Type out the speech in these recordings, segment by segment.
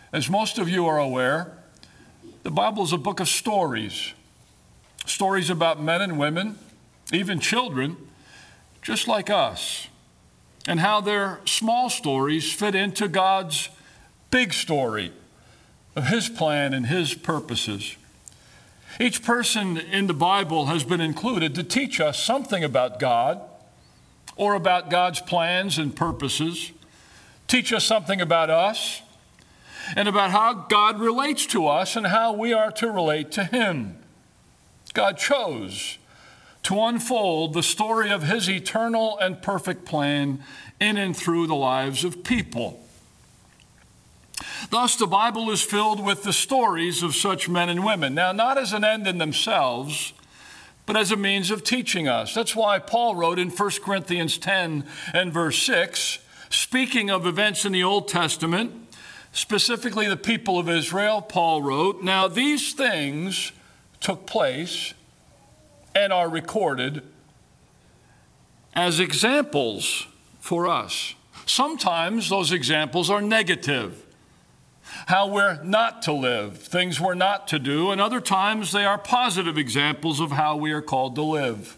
As most of you are aware, the Bible is a book of stories. Stories about men and women, even children, just like us, and how their small stories fit into God's big story of His plan and His purposes. Each person in the Bible has been included to teach us something about God or about God's plans and purposes, teach us something about us, and about how God relates to us and how we are to relate to Him. God chose to unfold the story of His eternal and perfect plan in and through the lives of people. Thus, the Bible is filled with the stories of such men and women. Now, not as an end in themselves, but as a means of teaching us. That's why Paul wrote in 1 Corinthians 10 and verse 6, speaking of events in the Old Testament, specifically the people of Israel, Paul wrote, "Now these things took place and are recorded as examples for us." Sometimes those examples are negative, how we're not to live, things we're not to do, and other times they are positive examples of how we are called to live.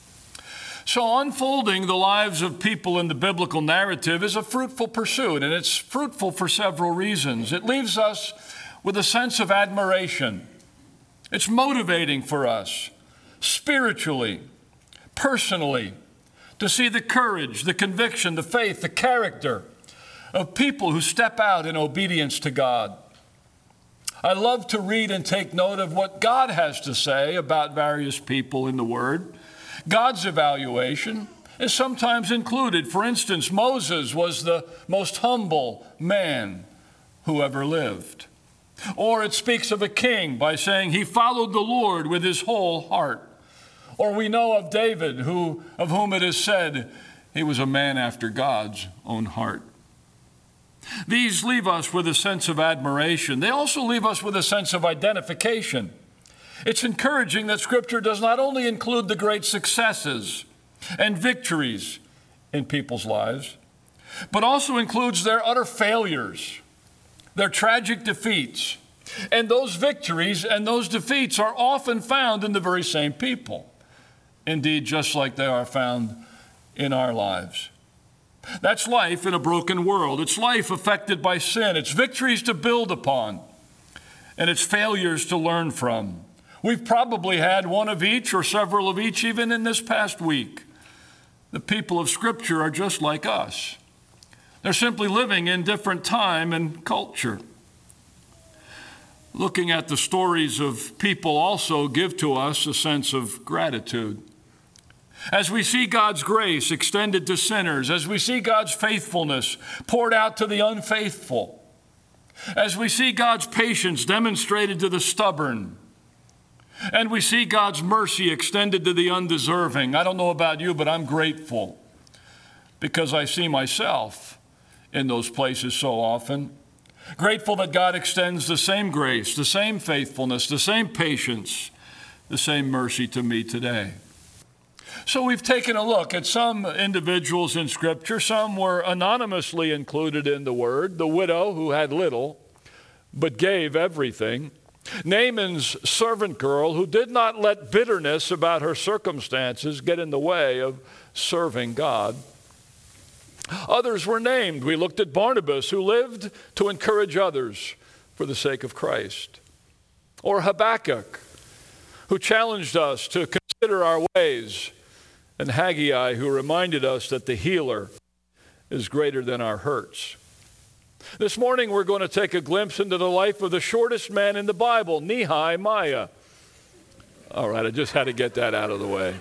So unfolding the lives of people in the biblical narrative is a fruitful pursuit, and it's fruitful for several reasons. It leaves us with a sense of admiration. It's motivating for us, spiritually, personally, to see the courage, the conviction, the faith, the character of people who step out in obedience to God. I love to read and take note of what God has to say about various people in the Word. God's evaluation is sometimes included. For instance, Moses was the most humble man who ever lived. Or it speaks of a king by saying he followed the Lord with his whole heart. Or we know of David, of whom it is said he was a man after God's own heart. These leave us with a sense of admiration. They also leave us with a sense of identification. It's encouraging that Scripture does not only include the great successes and victories in people's lives, but also includes their utter failures, their tragic defeats. And those victories and those defeats are often found in the very same people. Indeed, just like they are found in our lives. That's life in a broken world. It's life affected by sin. It's victories to build upon, and it's failures to learn from. We've probably had one of each or several of each even in this past week. The people of Scripture are just like us. They're simply living in different time and culture. Looking at the stories of people also give to us a sense of gratitude. As we see God's grace extended to sinners, as we see God's faithfulness poured out to the unfaithful, as we see God's patience demonstrated to the stubborn, and we see God's mercy extended to the undeserving. I don't know about you, but I'm grateful because I see myself in those places so often. Grateful that God extends the same grace, the same faithfulness, the same patience, the same mercy to me today. So we've taken a look at some individuals in Scripture. Some were anonymously included in the Word. The widow who had little but gave everything. Naaman's servant girl who did not let bitterness about her circumstances get in the way of serving God. Others were named. We looked at Barnabas, who lived to encourage others for the sake of Christ. Or Habakkuk, who challenged us to consider our ways. And Haggai, who reminded us that the healer is greater than our hurts. This morning, we're going to take a glimpse into the life of the shortest man in the Bible, Nehemiah. All right, I just had to get that out of the way.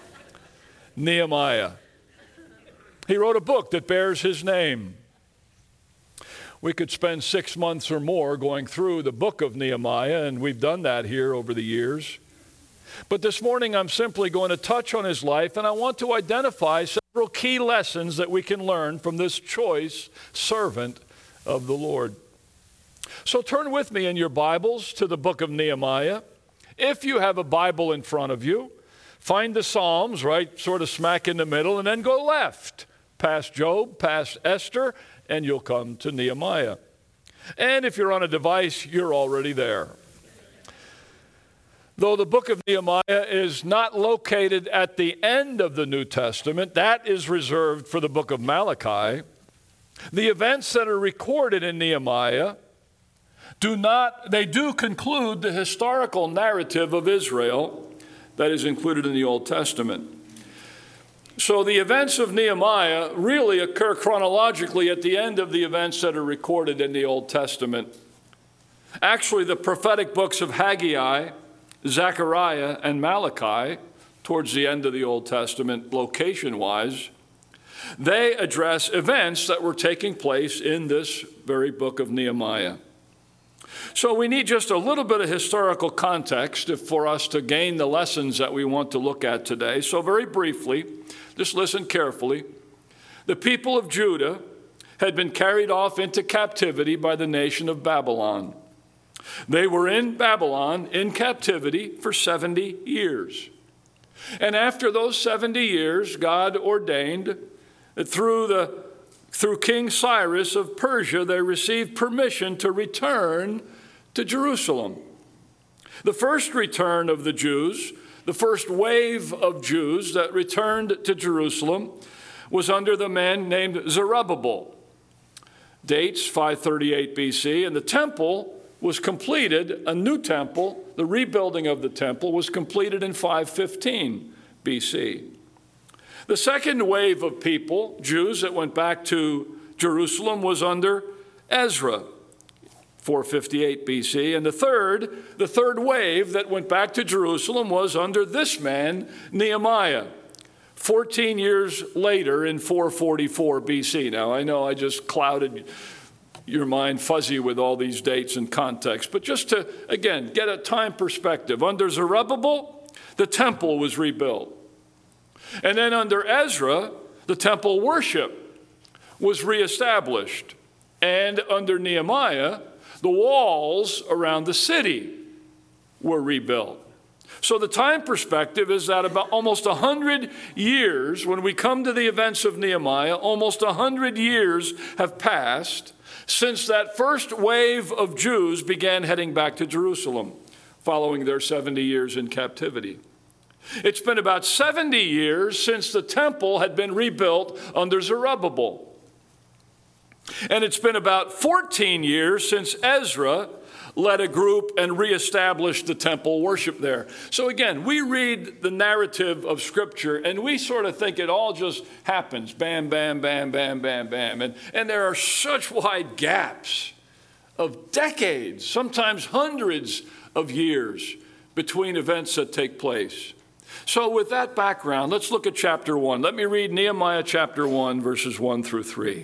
Nehemiah. He wrote a book that bears his name. We could spend 6 months or more going through the book of Nehemiah, and we've done that here over the years. But this morning, I'm simply going to touch on his life, and I want to identify several key lessons that we can learn from this choice servant of the Lord. So turn with me in your Bibles to the book of Nehemiah. If you have a Bible in front of you, find the Psalms right sort of smack in the middle, and then go left past Job, past Esther, and you'll come to Nehemiah. And if you're on a device, you're already there. Though the book of Nehemiah is not located at the end of the New Testament, that is reserved for the book of Malachi, the events that are recorded in Nehemiah do conclude the historical narrative of Israel that is included in the Old Testament. So the events of Nehemiah really occur chronologically at the end of the events that are recorded in the Old Testament. Actually, the prophetic books of Haggai, Zechariah, and Malachi, towards the end of the Old Testament, location-wise, they address events that were taking place in this very book of Nehemiah. So we need just a little bit of historical context for us to gain the lessons that we want to look at today. So very briefly, just listen carefully. The people of Judah had been carried off into captivity by the nation of Babylon. They were in Babylon in captivity for 70 years. And after those 70 years, God ordained that through King Cyrus of Persia, they received permission to return to Jerusalem. The first return of the Jews, the first wave of Jews that returned to Jerusalem, was under the man named Zerubbabel. Dates 538 BC, and the temple was completed, a new temple, the rebuilding of the temple was completed in 515 BC. The second wave of people, Jews that went back to Jerusalem, was under Ezra, 458 BC. And the third wave that went back to Jerusalem was under this man, Nehemiah, 14 years later in 444 BC. Now, I know I just clouded your mind fuzzy with all these dates and context, but just to, again, get a time perspective. Under Zerubbabel, the temple was rebuilt. And then under Ezra, the temple worship was reestablished. And under Nehemiah, the walls around the city were rebuilt. So the time perspective is that about almost 100 years, when we come to the events of Nehemiah, almost 100 years have passed since that first wave of Jews began heading back to Jerusalem following their 70 years in captivity. It's been about 70 years since the temple had been rebuilt under Zerubbabel. And it's been about 14 years since Ezra led a group and reestablished the temple worship there. So again, we read the narrative of Scripture and we sort of think it all just happens. Bam, bam, bam, bam, bam, bam. And there are such wide gaps of decades, sometimes hundreds of years between events that take place. So with that background, let's look at chapter 1. Let me read Nehemiah chapter 1, verses 1 through 3.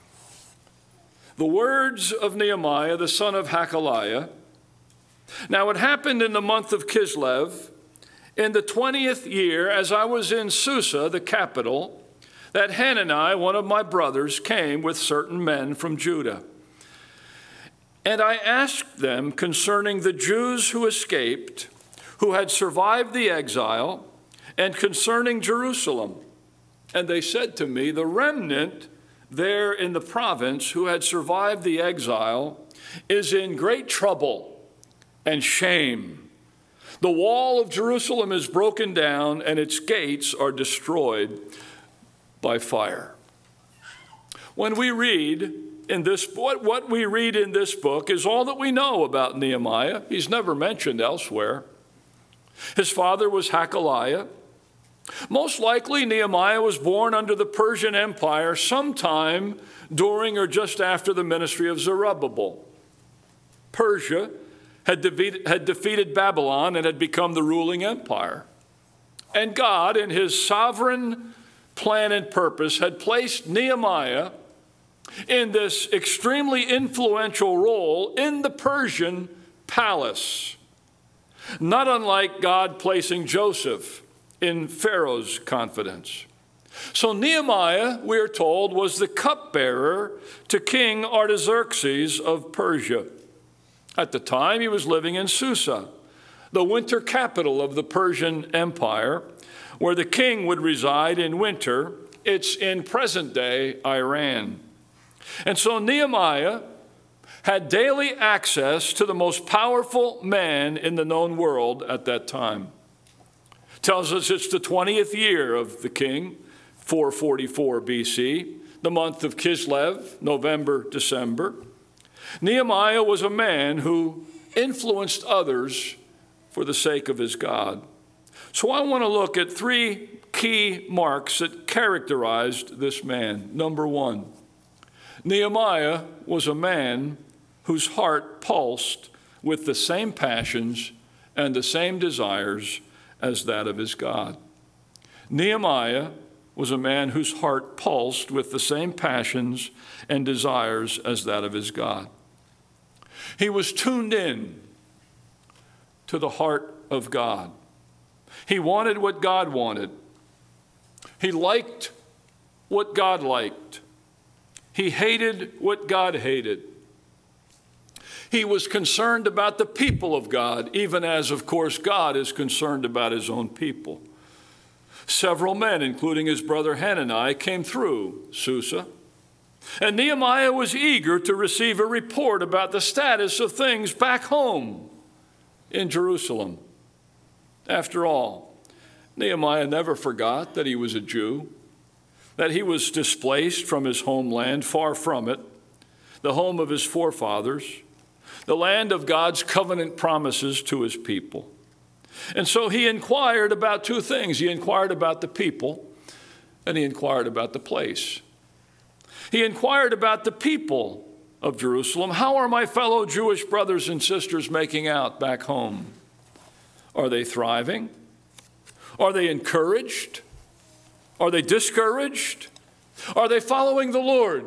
The words of Nehemiah, the son of Hakaliah. Now it happened in the month of Kislev, in the 20th year, as I was in Susa, the capital, that Hanani, one of my brothers, came with certain men from Judah. And I asked them concerning the Jews who escaped, who had survived the exile, and concerning Jerusalem. And they said to me, the remnant there in the province who had survived the exile is in great trouble and shame. The wall of Jerusalem is broken down and its gates are destroyed by fire. When we read in this, what we read in this book is all that we know about Nehemiah. He's never mentioned elsewhere. His father was Hakaliah. Most likely, Nehemiah was born under the Persian Empire sometime during or just after the ministry of Zerubbabel. Persia had defeated Babylon and had become the ruling empire. And God, in his sovereign plan and purpose, had placed Nehemiah in this extremely influential role in the Persian palace, not unlike God placing Joseph in Pharaoh's confidence. So Nehemiah, we are told, was the cupbearer to King Artaxerxes of Persia. At the time, he was living in Susa, the winter capital of the Persian Empire, where the king would reside in winter. It's in present-day Iran. And so Nehemiah had daily access to the most powerful man in the known world at that time. Tells us it's the 20th year of the king, 444 BC, the month of Kislev, November, December. Nehemiah was a man who influenced others for the sake of his God. So I want to look at three key marks that characterized this man. Number one, Nehemiah was a man whose heart pulsed with the same passions and the same desires as that of his God. Nehemiah was a man whose heart pulsed with the same passions and desires as that of his God. He was tuned in to the heart of God. He wanted what God wanted. He liked what God liked. He hated what God hated. He was concerned about the people of God, even as, of course, God is concerned about his own people. Several men, including his brother Hanani, came through Susa, and Nehemiah was eager to receive a report about the status of things back home in Jerusalem. After all, Nehemiah never forgot that he was a Jew, that he was displaced from his homeland, far from it, the home of his forefathers, the land of God's covenant promises to his people. And so he inquired about two things. He inquired about the people, and he inquired about the place. He inquired about the people of Jerusalem. How are my fellow Jewish brothers and sisters making out back home? Are they thriving? Are they encouraged? Are they discouraged? Are they following the Lord?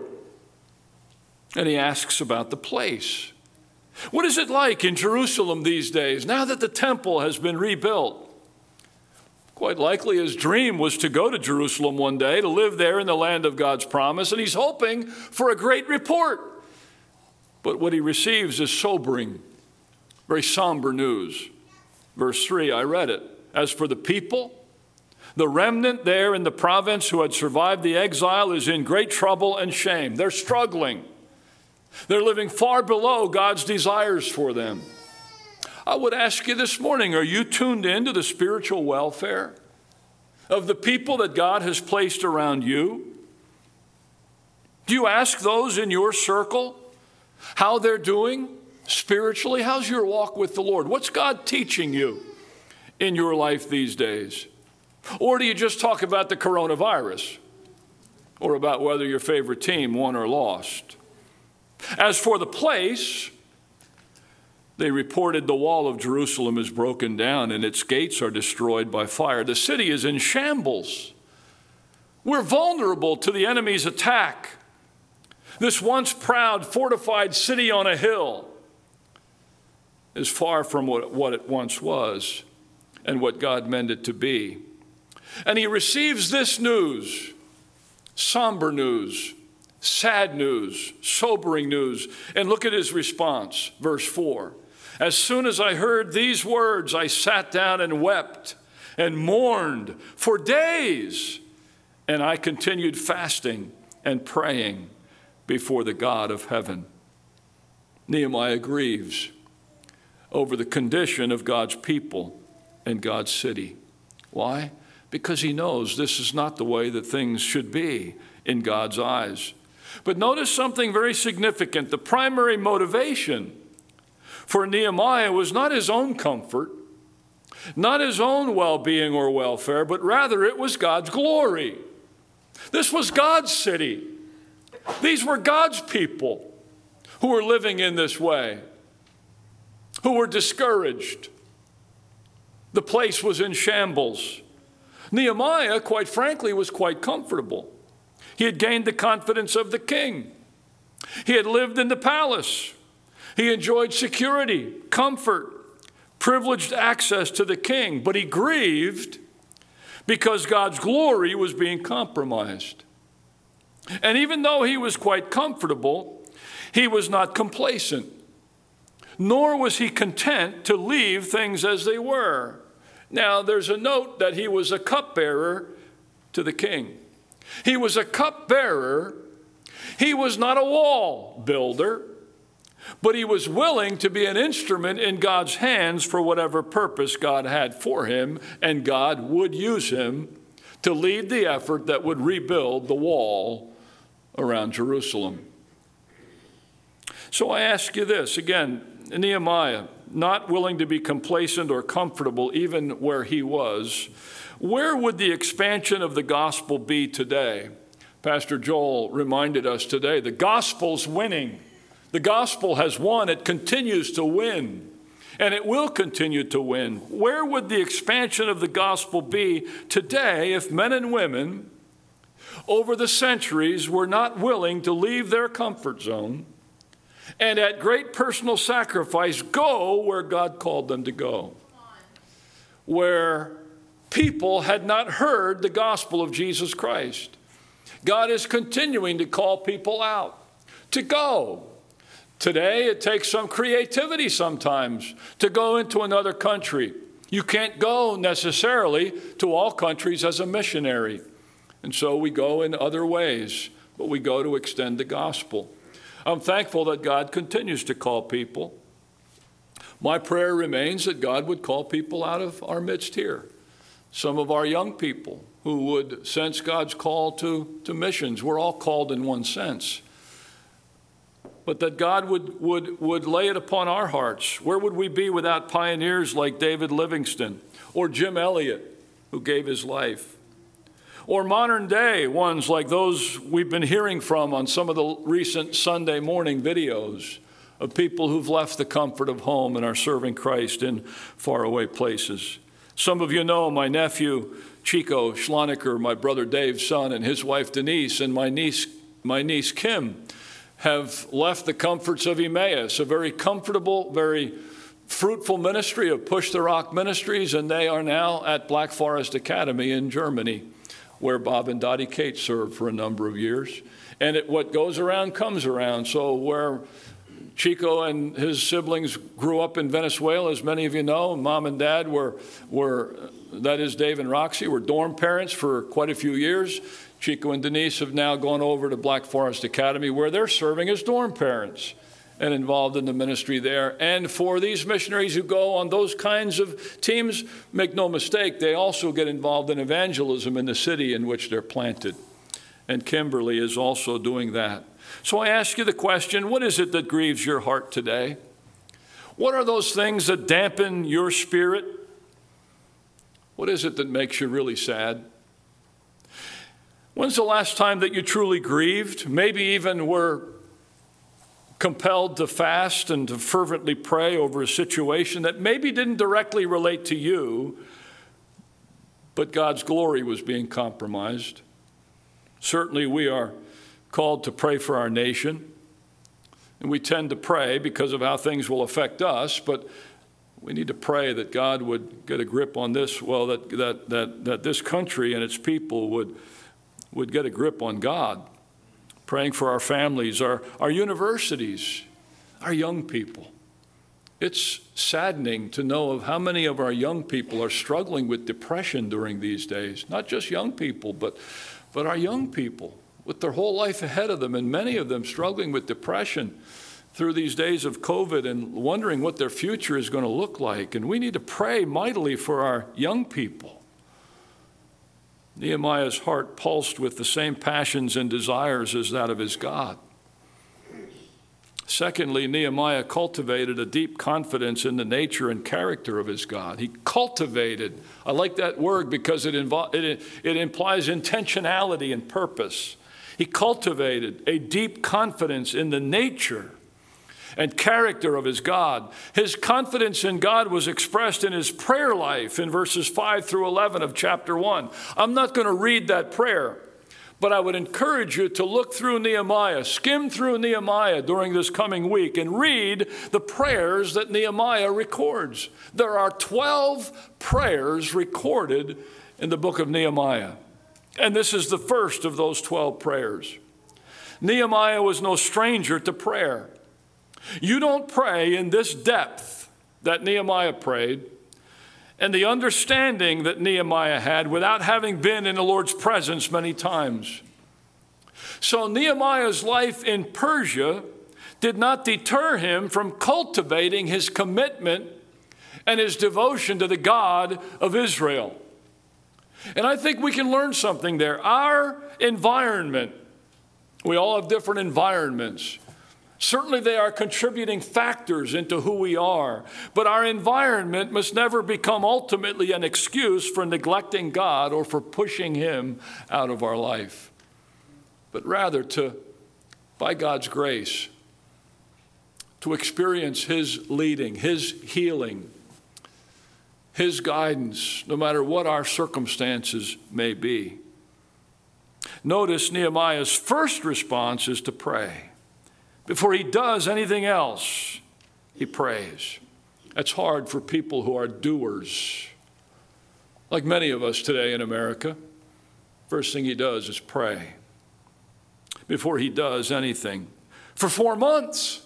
And he asks about the place. What is it like in Jerusalem these days, now that the temple has been rebuilt? Quite likely his dream was to go to Jerusalem one day, to live there in the land of God's promise, and he's hoping for a great report. But what he receives is sobering, very somber news. Verse 3, I read it. As for the people, the remnant there in the province who had survived the exile is in great trouble and shame. They're struggling. They're living far below God's desires for them. I would ask you this morning, are you tuned into the spiritual welfare of the people that God has placed around you? Do you ask those in your circle how they're doing spiritually? How's your walk with the Lord? What's God teaching you in your life these days? Or do you just talk about the coronavirus or about whether your favorite team won or lost? As for the place, they reported the wall of Jerusalem is broken down and its gates are destroyed by fire. The city is in shambles. We're vulnerable to the enemy's attack. This once proud, fortified city on a hill is far from what it once was and what God meant it to be. And he receives this news, somber news, sad news, sobering news. And look at his response, verse 4. As soon as I heard these words, I sat down and wept and mourned for days. And I continued fasting and praying before the God of heaven. Nehemiah grieves over the condition of God's people and God's city. Why? Because he knows this is not the way that things should be in God's eyes. But notice something very significant. The primary motivation for Nehemiah was not his own comfort, not his own well-being or welfare, but rather it was God's glory. This was God's city. These were God's people who were living in this way, who were discouraged. The place was in shambles. Nehemiah, quite frankly, was quite comfortable. He had gained the confidence of the king. He had lived in the palace. He enjoyed security, comfort, privileged access to the king, but he grieved because God's glory was being compromised. And even though he was quite comfortable, he was not complacent, nor was he content to leave things as they were. Now, there's a note that he was a cupbearer to the king. He was a cupbearer. He was not a wall builder. but he was willing to be an instrument in God's hands for whatever purpose God had for him, and God would use him to lead the effort that would rebuild the wall around Jerusalem. So I ask you this, again, Nehemiah, not willing to be complacent or comfortable even where he was, where would the expansion of the gospel be today? Pastor Joel reminded us today, the gospel's winning. The gospel has won. It continues to win, and it will continue to win. Where would the expansion of the gospel be today if men and women over the centuries were not willing to leave their comfort zone and at great personal sacrifice go where God called them to go, where people had not heard the gospel of Jesus Christ? God is continuing to call people out to go. Today, it takes some creativity sometimes to go into another country. You can't go necessarily to all countries as a missionary. And so we go in other ways, but we go to extend the gospel. I'm thankful that God continues to call people. My prayer remains that God would call people out of our midst here. Some of our young people who would sense God's call to missions. We're all called in one sense. But that God would lay it upon our hearts. Where would we be without pioneers like David Livingstone or Jim Elliot, who gave his life? Or modern day ones like those we've been hearing from on some of the recent Sunday morning videos of people who've left the comfort of home and are serving Christ in faraway places. Some of you know my nephew, Chico Schlonecker, my brother Dave's son, and his wife Denise, and my niece Kim, have left the comforts of Emmaus, a very comfortable, very fruitful ministry of Push the Rock Ministries, and they are now at Black Forest Academy in Germany, where Bob and Dottie Kate served for a number of years. And what goes around comes around. So where Chico and his siblings grew up in Venezuela, as many of you know, Mom and Dad were that is Dave and Roxy, were dorm parents for quite a few years. Chico and Denise have now gone over to Black Forest Academy, where they're serving as dorm parents and involved in the ministry there. And for these missionaries who go on those kinds of teams, make no mistake, they also get involved in evangelism in the city in which they're planted. And Kimberly is also doing that. So I ask you the question, what is it that grieves your heart today? What are those things that dampen your spirit? What is it that makes you really sad? When's the last time that you truly grieved? Maybe even were compelled to fast and to fervently pray over a situation that maybe didn't directly relate to you, but God's glory was being compromised. Certainly we are called to pray for our nation, and we tend to pray because of how things will affect us, but we need to pray that God would get a grip on this, that this country and its people would get a grip on God. Praying for our families, our universities, our young people. It's saddening to know of how many of our young people are struggling with depression during these days. Not just young people, but our young people with their whole life ahead of them, and many of them struggling with depression through these days of COVID and wondering what their future is going to look like. And we need to pray mightily for our young people. Nehemiah's heart pulsed with the same passions and desires as that of his God. Secondly, Nehemiah cultivated a deep confidence in the nature and character of his God. He cultivated. I like that word because it implies intentionality and purpose. He cultivated a deep confidence in the nature and character of his God. His confidence in God was expressed in his prayer life in verses 5 through 11 of chapter 1. I'm not going to read that prayer, but I would encourage you to look through Nehemiah, skim through Nehemiah during this coming week and read the prayers that Nehemiah records. There are 12 prayers recorded in the book of Nehemiah, and this is the first of those 12 prayers. Nehemiah was no stranger to prayer. You don't pray in this depth that Nehemiah prayed and the understanding that Nehemiah had without having been in the Lord's presence many times. So Nehemiah's life in Persia did not deter him from cultivating his commitment and his devotion to the God of Israel. And I think we can learn something there. Our environment, we all have different environments. Certainly they are contributing factors into who we are, but our environment must never become ultimately an excuse for neglecting God or for pushing him out of our life, but rather to, by God's grace, to experience his leading, his healing, his guidance, no matter what our circumstances may be. Notice Nehemiah's first response is to pray. Before he does anything else, he prays. That's hard for people who are doers. Like many of us today in America, first thing he does is pray. Before he does anything. For 4 months,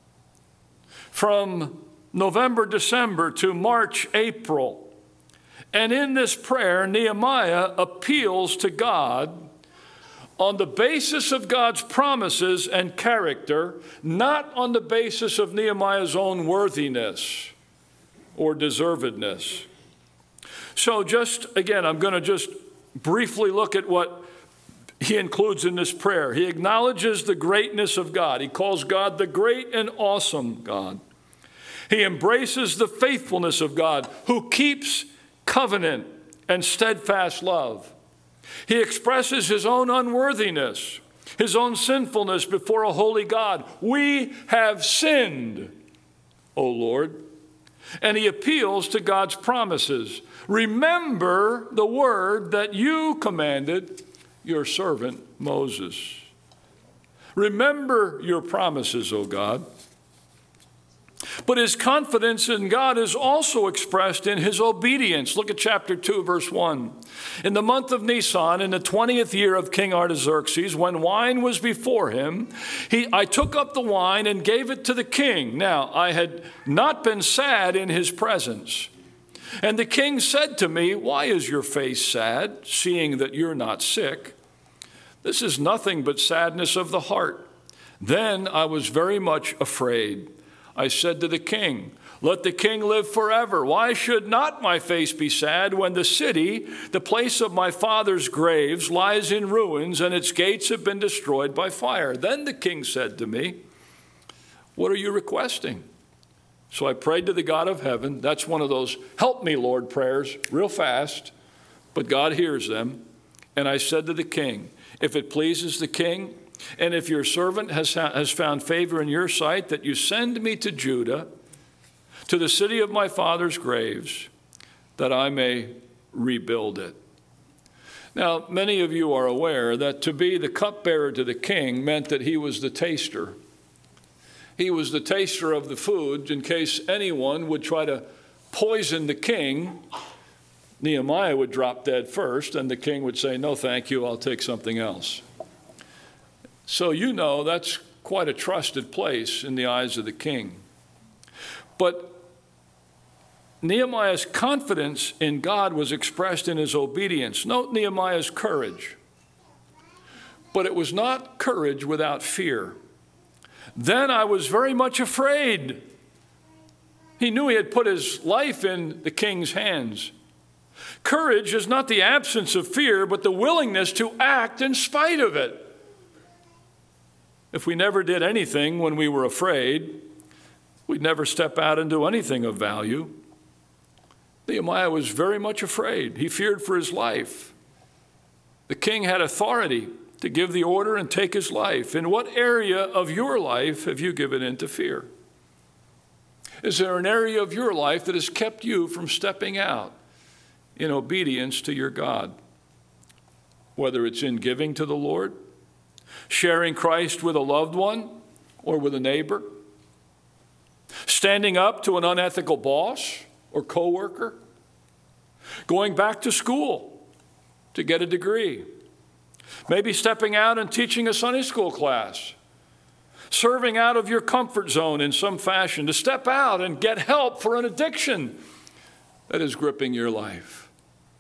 from November, December to March, April. And in this prayer, Nehemiah appeals to God on the basis of God's promises and character, not on the basis of Nehemiah's own worthiness or deservedness. So I'm going to just briefly look at what he includes in this prayer. He acknowledges the greatness of God. He calls God the great and awesome God. He embraces the faithfulness of God, who keeps covenant and steadfast love. He expresses his own unworthiness, his own sinfulness before a holy God. We have sinned, O Lord. And he appeals to God's promises. Remember the word that you commanded your servant Moses. Remember your promises, O God. But his confidence in God is also expressed in his obedience. Look at chapter 2, verse 1. In the month of Nisan, in the 20th year of King Artaxerxes, when wine was before him, I took up the wine and gave it to the king. Now, I had not been sad in his presence. And the king said to me, "Why is your face sad, seeing that you're not sick? This is nothing but sadness of the heart." Then I was very much afraid. I said to the king, "Let the king live forever. Why should not my face be sad when the city, the place of my father's graves, lies in ruins and its gates have been destroyed by fire?" Then the king said to me, "What are you requesting?" So I prayed to the God of heaven. That's one of those "help me, Lord" prayers, real fast, but God hears them. And I said to the king, "If it pleases the king, and if your servant has found favor in your sight, that you send me to Judah, to the city of my father's graves, that I may rebuild it." Now, many of you are aware that to be the cupbearer to the king meant that he was the taster. He was the taster of the food in case anyone would try to poison the king. Nehemiah would drop dead first, and the king would say, "No, thank you, I'll take something else." So you know that's quite a trusted place in the eyes of the king. But Nehemiah's confidence in God was expressed in his obedience. Note Nehemiah's courage. But it was not courage without fear. Then I was very much afraid. He knew he had put his life in the king's hands. Courage is not the absence of fear, but the willingness to act in spite of it. If we never did anything when we were afraid, we'd never step out and do anything of value. Nehemiah was very much afraid. He feared for his life. The king had authority to give the order and take his life. In what area of your life have you given in to fear? Is there an area of your life that has kept you from stepping out in obedience to your God? Whether it's in giving to the Lord, sharing Christ with a loved one or with a neighbor, standing up to an unethical boss or coworker, going back to school to get a degree, maybe stepping out and teaching a Sunday school class, serving out of your comfort zone in some fashion, to step out and get help for an addiction that is gripping your life.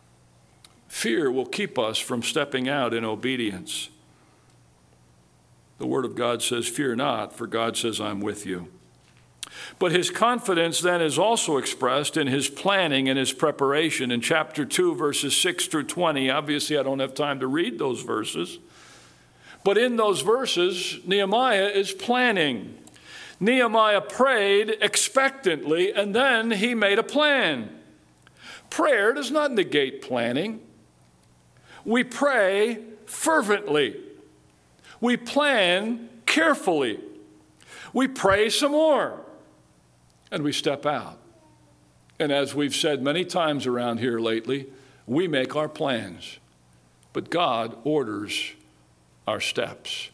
Fear will keep us from stepping out in obedience. The Word of God says, fear not, for God says, I'm with you. But his confidence then is also expressed in his planning and his preparation. In chapter 2, verses 6 through 20, obviously I don't have time to read those verses. But in those verses, Nehemiah is planning. Nehemiah prayed expectantly, and then he made a plan. Prayer does not negate planning. We pray fervently. We plan carefully. We pray some more. And we step out. And as we've said many times around here lately, we make our plans. But God orders our steps.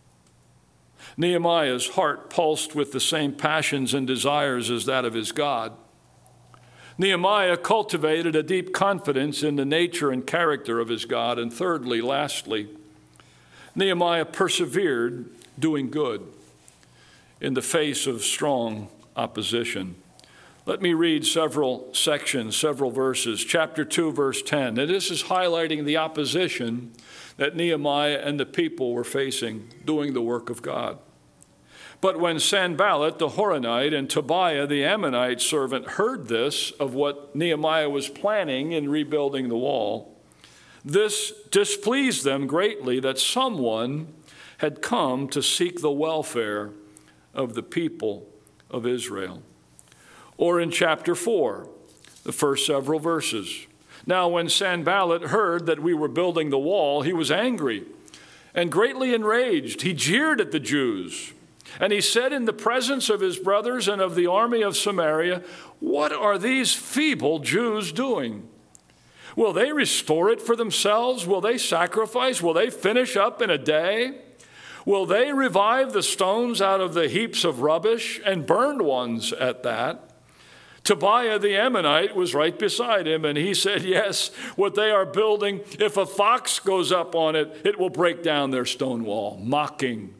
Nehemiah's heart pulsed with the same passions and desires as that of his God. Nehemiah cultivated a deep confidence in the nature and character of his God. And thirdly, lastly, Nehemiah persevered doing good in the face of strong opposition. Let me read several sections, several verses. Chapter 2, verse 10. And this is highlighting the opposition that Nehemiah and the people were facing doing the work of God. But when Sanballat the Horonite and Tobiah the Ammonite servant heard this of what Nehemiah was planning in rebuilding the wall, this displeased them greatly that someone had come to seek the welfare of the people of Israel. Or in chapter 4, the first several verses. Now when Sanballat heard that we were building the wall, he was angry and greatly enraged. He jeered at the Jews. And he said in the presence of his brothers and of the army of Samaria, what are these feeble Jews doing? Will they restore it for themselves? Will they sacrifice? Will they finish up in a day? Will they revive the stones out of the heaps of rubbish, and burned ones at that? Tobiah the Ammonite was right beside him, and he said, yes, what they are building, if a fox goes up on it, it will break down their stone wall. Mocking,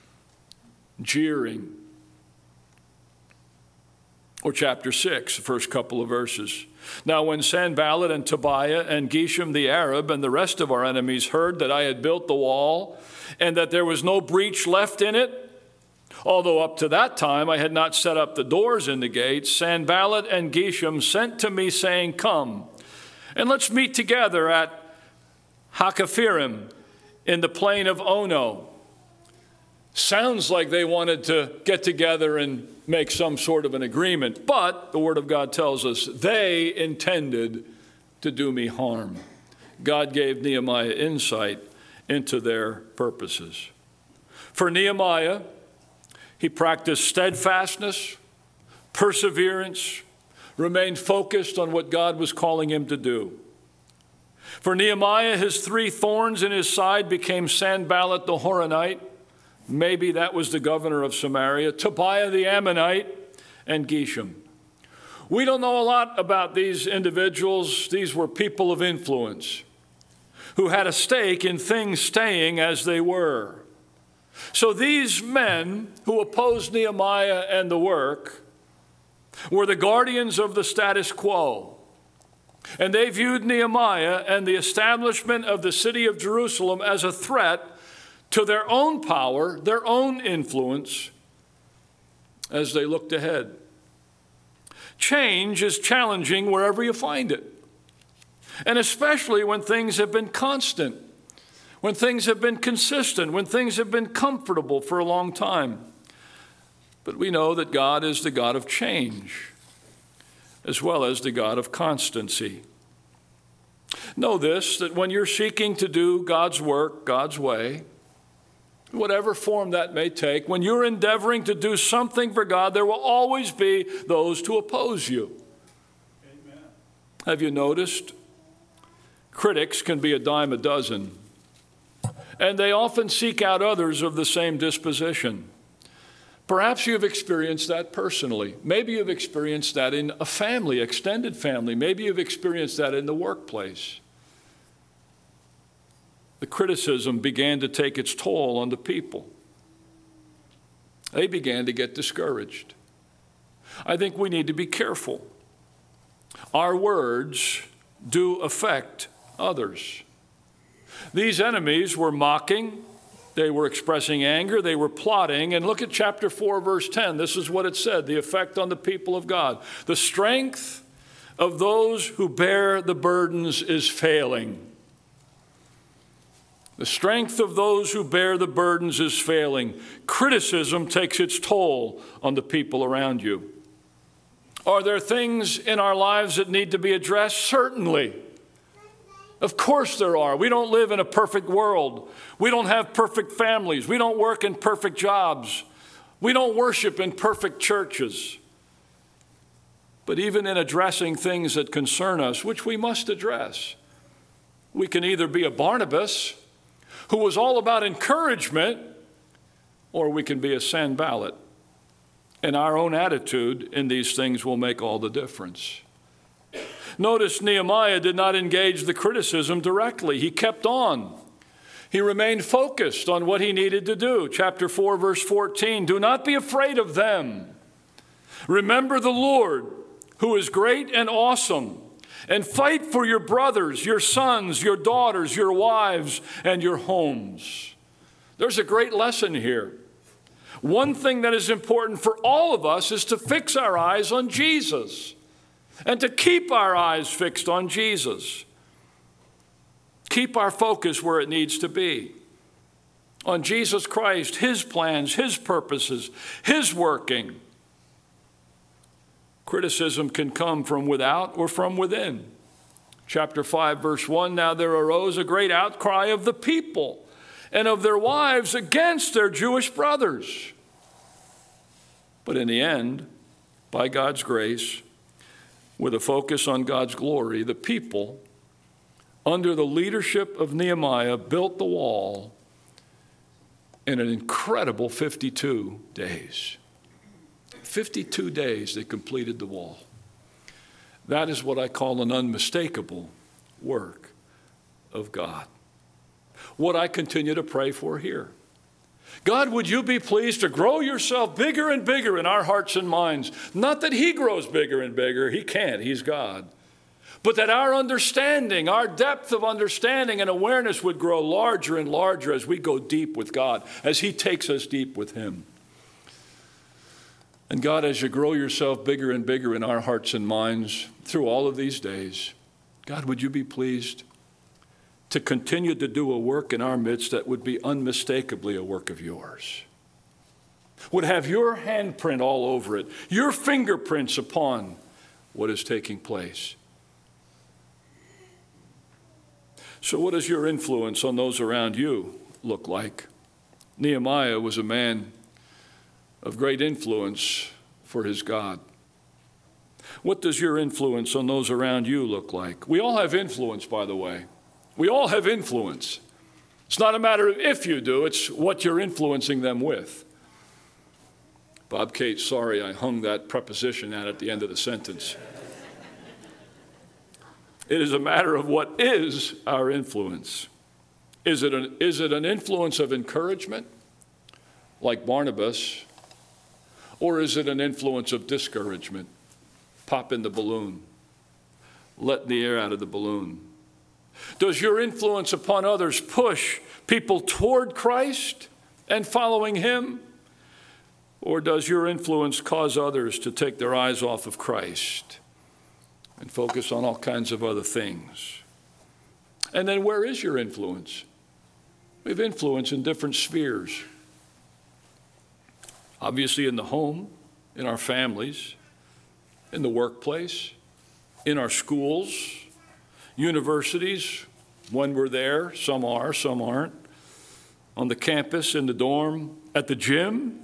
jeering. Or chapter 6, the first couple of verses. Now when Sanballat and Tobiah and Geshem the Arab and the rest of our enemies heard that I had built the wall and that there was no breach left in it, although up to that time I had not set up the doors in the gates, Sanballat and Geshem sent to me saying, come, and let's meet together at Hakaphirim in the plain of Ono. Sounds like they wanted to get together and make some sort of an agreement, but the Word of God tells us they intended to do me harm. God gave Nehemiah insight into their purposes. For Nehemiah, he practiced steadfastness, perseverance, remained focused on what God was calling him to do. For Nehemiah, his three thorns in his side became Sanballat the Horonite. Maybe that was the governor of Samaria, Tobiah the Ammonite, and Geshem. We don't know a lot about these individuals. These were people of influence who had a stake in things staying as they were. So these men who opposed Nehemiah and the work were the guardians of the status quo. And they viewed Nehemiah and the establishment of the city of Jerusalem as a threat to their own power, their own influence, as they looked ahead. Change is challenging wherever you find it, and especially when things have been constant, when things have been consistent, when things have been comfortable for a long time. But we know that God is the God of change, as well as the God of constancy. Know this, that when you're seeking to do God's work God's way, whatever form that may take, when you're endeavoring to do something for God, there will always be those to oppose you. Amen. Have you noticed? Critics can be a dime a dozen, and they often seek out others of the same disposition. Perhaps you've experienced that personally. Maybe you've experienced that in a family, extended family. Maybe you've experienced that in the workplace. The criticism began to take its toll on the people. They began to get discouraged. I think we need to be careful. Our words do affect others. These enemies were mocking, They were expressing anger. They were plotting. And look at chapter 4, verse 10. This is what it said, the effect on the people of God. The strength of those who bear the burdens is failing. The strength of those who bear the burdens is failing. Criticism takes its toll on the people around you. Are there things in our lives that need to be addressed? Certainly. Of course there are. We don't live in a perfect world. We don't have perfect families. We don't work in perfect jobs. We don't worship in perfect churches. But even in addressing things that concern us, which we must address, we can either be a Barnabas who was all about encouragement, or we can be a Sanballat. And our own attitude in these things will make all the difference. Notice Nehemiah did not engage the criticism directly. He kept on. He remained focused on what he needed to do. Chapter 4, verse 14, do not be afraid of them. Remember the Lord, who is great and awesome, and fight for your brothers, your sons, your daughters, your wives, and your homes. There's a great lesson here. One thing that is important for all of us is to fix our eyes on Jesus and to keep our eyes fixed on Jesus. Keep our focus where it needs to be. On Jesus Christ, His plans, His purposes, His working. Criticism can come from without or from within. Chapter 5, verse 1, now there arose a great outcry of the people and of their wives against their Jewish brothers. But in the end, by God's grace, with a focus on God's glory, the people, under the leadership of Nehemiah, built the wall in an incredible 52 days. 52 days they completed the wall. That is what I call an unmistakable work of God. What I continue to pray for here. God, would you be pleased to grow yourself bigger and bigger in our hearts and minds? Not that He grows bigger and bigger. He can't. He's God. But that our understanding, our depth of understanding and awareness would grow larger and larger as we go deep with God, as He takes us deep with Him. And God, as you grow yourself bigger and bigger in our hearts and minds through all of these days, God, would you be pleased to continue to do a work in our midst that would be unmistakably a work of yours, would have your handprint all over it, your fingerprints upon what is taking place. So what does your influence on those around you look like? Nehemiah was a man of great influence for his God. What does your influence on those around you look like? We all have influence, by the way. We all have influence. It's not a matter of if you do, it's what you're influencing them with. Bob Cates, sorry I hung that preposition out at the end of the sentence. It is a matter of what is our influence. Is it an influence of encouragement, like Barnabas, or is it an influence of discouragement? Popping the balloon, letting the air out of the balloon. Does your influence upon others push people toward Christ and following Him? Or does your influence cause others to take their eyes off of Christ and focus on all kinds of other things? And then where is your influence? We have influence in different spheres. Obviously in the home, in our families, in the workplace, in our schools, universities, when we're there, some are, some aren't, on the campus, in the dorm, at the gym,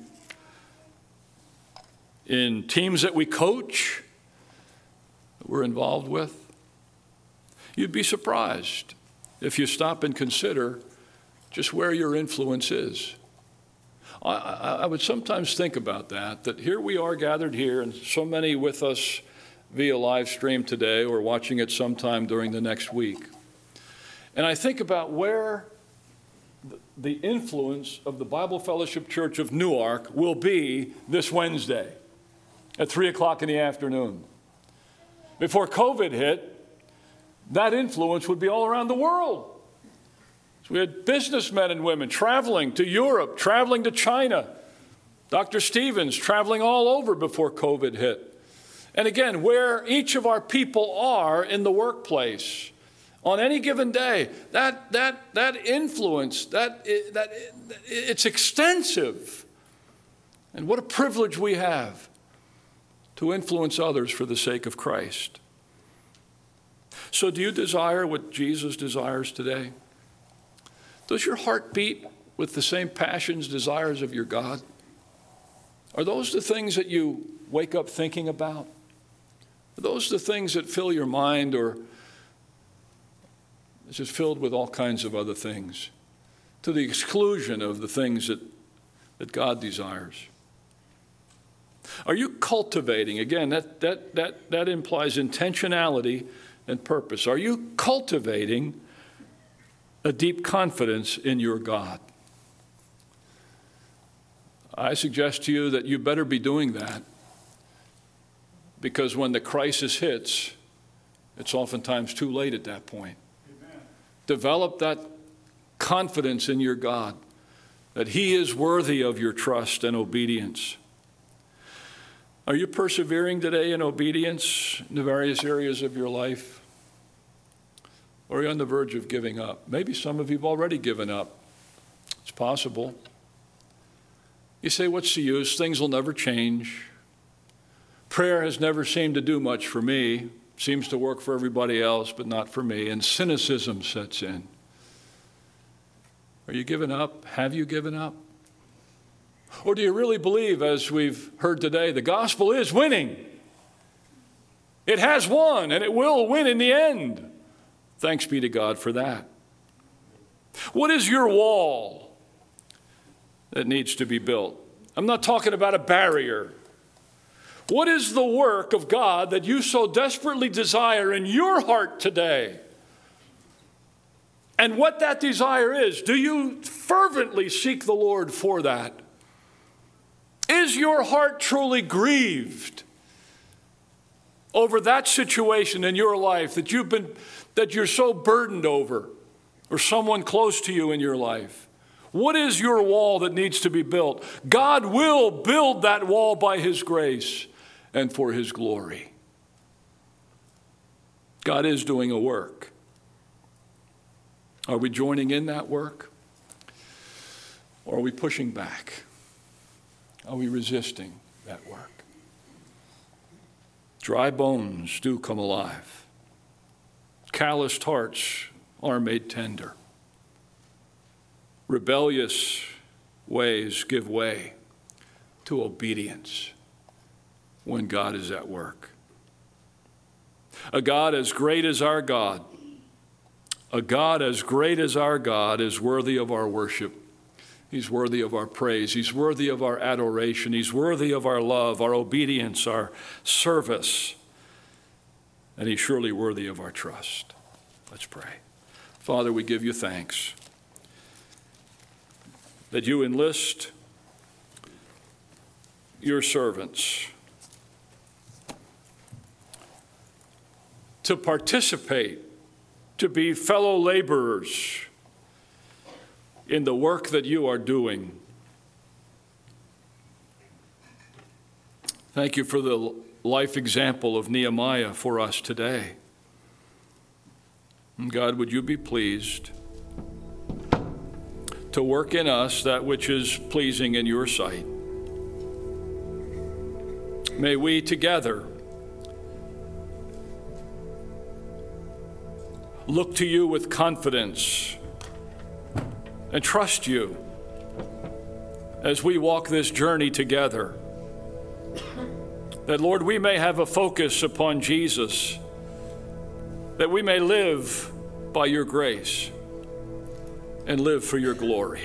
in teams that we coach, that we're involved with. You'd be surprised if you stop and consider just where your influence is. I would sometimes think about that here we are gathered here, and so many with us via live stream today or watching it sometime during the next week. And I think about where the influence of the Bible Fellowship Church of Newark will be this Wednesday at 3 o'clock in the afternoon. Before COVID hit, that influence would be all around the world. So we had businessmen and women traveling to Europe, traveling to China. Dr. Stevens traveling all over before COVID hit. And again, where each of our people are in the workplace on any given day, that influence, it's extensive. And what a privilege we have to influence others for the sake of Christ. So do you desire what Jesus desires today? Does your heart beat with the same passions, desires of your God? Are those the things that you wake up thinking about? Are those the things that fill your mind, or is it filled with all kinds of other things to the exclusion of the things that God desires? Are you cultivating? Again, that implies intentionality and purpose. Are you cultivating a deep confidence in your God? I suggest to you that you better be doing that, because when the crisis hits, it's oftentimes too late at that point. Amen. Develop that confidence in your God, that He is worthy of your trust and obedience. Are you persevering today in obedience in the various areas of your life? Or are you on the verge of giving up? Maybe some of you have already given up. It's possible. You say, what's the use? Things will never change. Prayer has never seemed to do much for me. Seems to work for everybody else, but not for me. And cynicism sets in. Are you giving up? Have you given up? Or do you really believe, as we've heard today, the gospel is winning? It has won, and it will win in the end. Thanks be to God for that. What is your wall that needs to be built? I'm not talking about a barrier. What is the work of God that you so desperately desire in your heart today? And what that desire is, do you fervently seek the Lord for that? Is your heart truly grieved over that situation in your life that you're so burdened over, or someone close to you in your life? What is your wall that needs to be built? God will build that wall by His grace and for His glory. God is doing a work. Are we joining in that work? Or are we pushing back? Are we resisting that work? Dry bones do come alive. Calloused hearts are made tender. Rebellious ways give way to obedience when God is at work. A God as great as our God, a God as great as our God is worthy of our worship. He's worthy of our praise. He's worthy of our adoration. He's worthy of our love, our obedience, our service. And He's surely worthy of our trust. Let's pray. Father, we give You thanks that You enlist Your servants to participate, to be fellow laborers in the work that You are doing. Thank You for the life example of Nehemiah for us today. And God, would You be pleased to work in us that which is pleasing in Your sight. May we together look to You with confidence and trust You as we walk this journey together. That, Lord, we may have a focus upon Jesus, that we may live by Your grace and live for Your glory.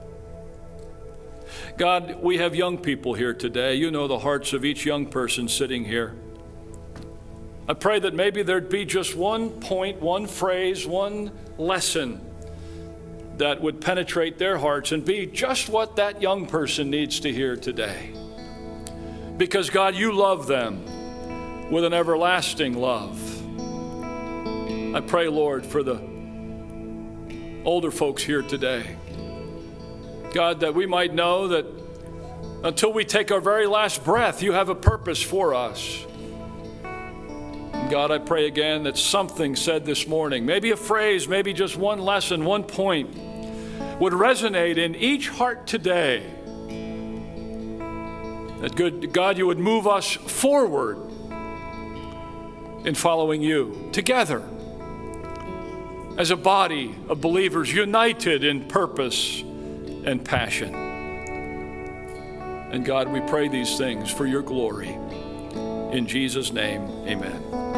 God, we have young people here today. You know the hearts of each young person sitting here. I pray that maybe there'd be just one point, one phrase, one lesson that would penetrate their hearts and be just what that young person needs to hear today. Because, God, You love them with an everlasting love. I pray, Lord, for the older folks here today. God, that we might know that until we take our very last breath, you have a purpose for us. And God, I pray again that something said this morning, maybe a phrase, maybe just one lesson, one point, would resonate in each heart today. That good God, you would move us forward in following you together as a body of believers united in purpose and passion. And God, we pray these things for your glory. In Jesus' name, amen.